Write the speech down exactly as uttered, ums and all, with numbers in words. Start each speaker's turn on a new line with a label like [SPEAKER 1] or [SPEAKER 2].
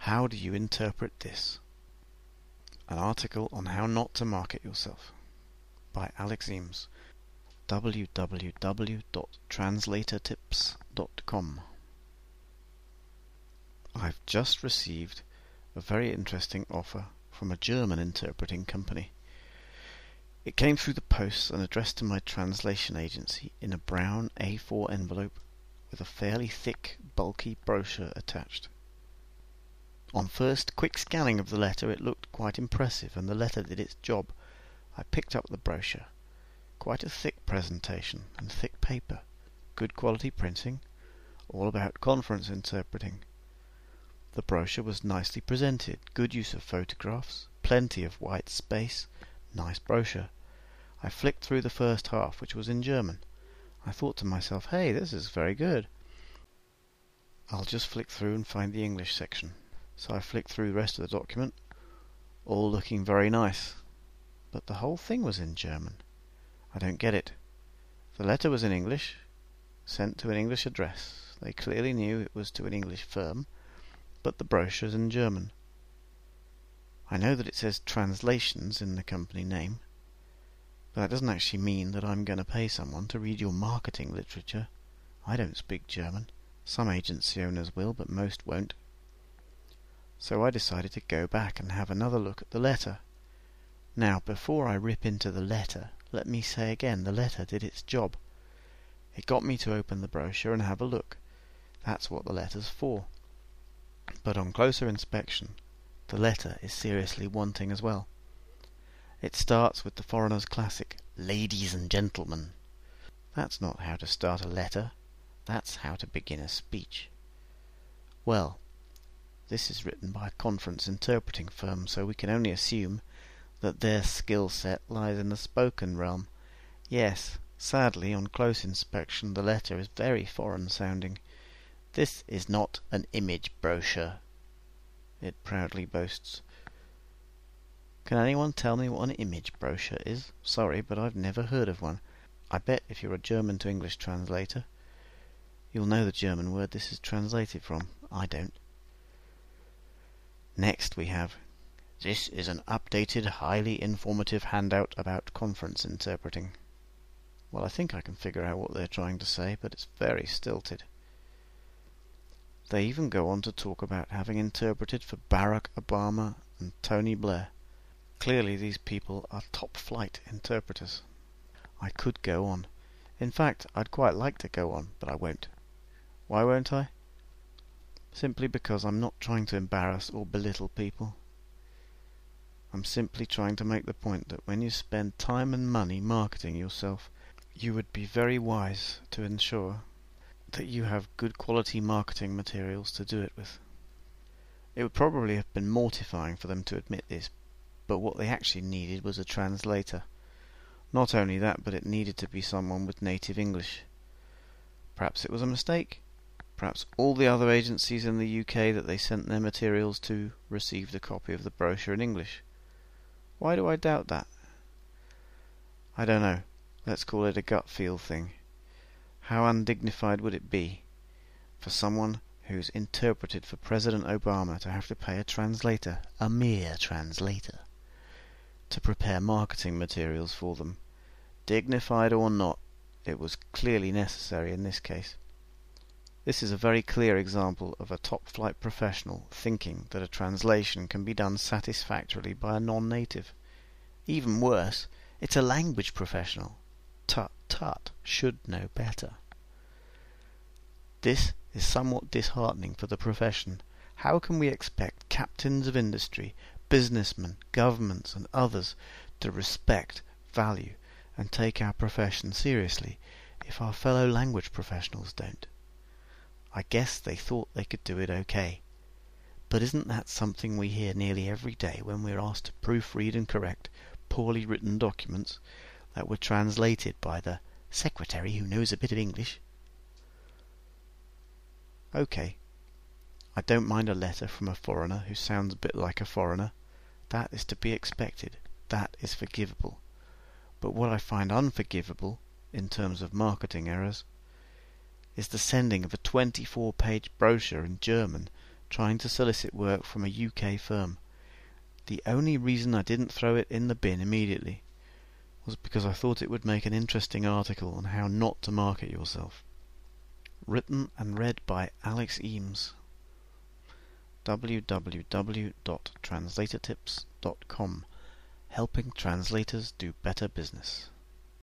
[SPEAKER 1] How do you interpret this? An article on how not to market yourself by Alex Eames. w w w dot translator tips dot com. I've just received a very interesting offer from a German interpreting company. It came through the post and addressed to my translation agency in a brown A four envelope with a fairly thick, bulky brochure attached. On first quick scanning of the letter it looked quite impressive, and the letter did its job. I picked up the brochure. Quite a thick presentation, and thick paper. Good quality printing, all about conference interpreting. The brochure was nicely presented, good use of photographs, plenty of white space, nice brochure. I flicked through the first half, which was in German. I thought to myself, hey, this is very good. I'll just flick through and find the English section. So I flicked through the rest of the document, all looking very nice. But the whole thing was in German. I don't get it. The letter was in English, sent to an English address. They clearly knew it was to an English firm, but the brochure's in German. I know that it says translations in the company name, but that doesn't actually mean that I'm going to pay someone to read your marketing literature. I don't speak German. Some agency owners will, but most won't. So I decided to go back and have another look at the letter. Now, before I rip into the letter, let me say again, the letter did its job. It got me to open the brochure and have a look. That's what the letter's for. But on closer inspection, the letter is seriously wanting as well. It starts with the foreigner's classic, ladies and gentlemen. That's not how to start a letter. That's how to begin a speech. Well, this is written by a conference interpreting firm, so we can only assume that their skill set lies in the spoken realm. Yes, sadly, on close inspection, the letter is very foreign sounding. This is not an image brochure, it proudly boasts. Can anyone tell me what an image brochure is? Sorry, but I've never heard of one. I bet if you're a German to English translator, you'll know the German word this is translated from. I don't. Next we have, this is an updated, highly informative handout about conference interpreting. Well, I think I can figure out what they're trying to say, but it's very stilted. They even go on to talk about having interpreted for Barack Obama and Tony Blair. Clearly these people are top-flight interpreters. I could go on. In fact, I'd quite like to go on, but I won't. Why won't I? Simply because I'm not trying to embarrass or belittle people. I'm simply trying to make the point that when you spend time and money marketing yourself, you would be very wise to ensure that you have good quality marketing materials to do it with. It would probably have been mortifying for them to admit this, but what they actually needed was a translator. Not only that, but it needed to be someone with native English. Perhaps it was a mistake. Perhaps all the other agencies in the U K that they sent their materials to received a copy of the brochure in English. Why do I doubt that? I don't know. Let's call it a gut feel thing. How undignified would it be for someone who's interpreted for President Obama to have to pay a translator, a mere translator, to prepare marketing materials for them? Dignified or not, it was clearly necessary in this case. This is a very clear example of a top-flight professional thinking that a translation can be done satisfactorily by a non-native. Even worse, it's a language professional. Tut tut, should know better. This is somewhat disheartening for the profession. How can we expect captains of industry, businessmen, governments and others to respect, value and take our profession seriously if our fellow language professionals don't? I guess they thought they could do it okay. But isn't that something we hear nearly every day when we're asked to proofread and correct poorly written documents that were translated by the secretary who knows a bit of English? Okay, I don't mind a letter from a foreigner who sounds a bit like a foreigner. That is to be expected. That is forgivable. But what I find unforgivable, in terms of marketing errors, is the sending of a twenty-four page brochure in German, trying to solicit work from a U K firm. The only reason I didn't throw it in the bin immediately was because I thought it would make an interesting article on how not to market yourself. Written and read by Alex Eames. w w w dot translator tips dot com, helping translators do better business.